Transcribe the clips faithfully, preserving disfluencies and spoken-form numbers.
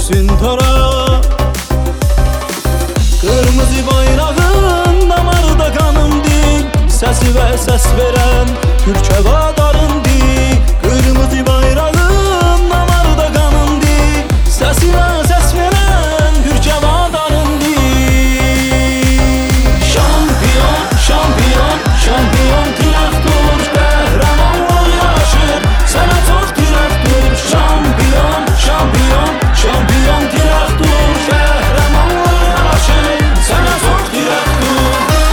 düşsün tora. Kırmızı bayrağın damarda kanım değil, sesi ve ses veren Türkçe vadarın değil. Kırmızı bayrağın damarda kanım değil, sesi ve ses veren Türkçe vadarın değil. Şampiyon, şampiyon, şampiyon traktör, kahramanlar yaşır, sana çok traktör. Şampiyon, şampiyon, şampiyon traktör, kahramanlar yaşır, sana çok traktör.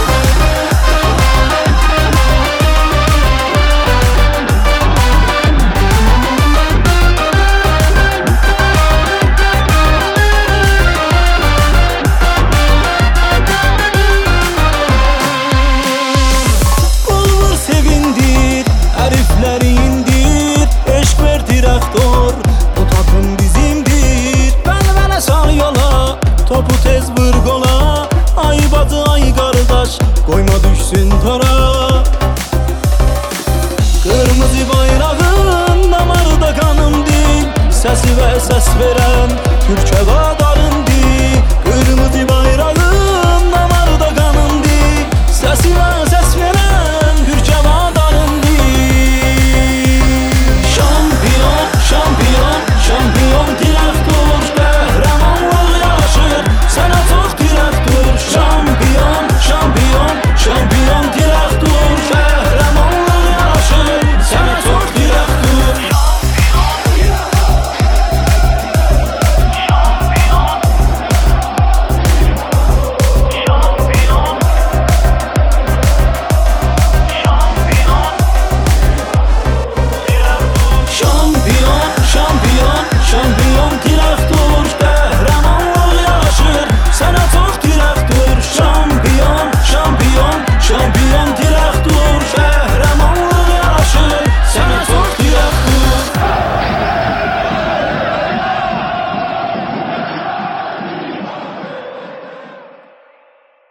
Herifleri indir, eşk ver traktör, bu takım bizimdir. Bəlbələ sar yola, topu tez vur gola. Ay bacı ay kardeş, koyma düşsün tora. Kırmızı bayrağın damarda kanım değil, sesi ve ses veren Türkçe var.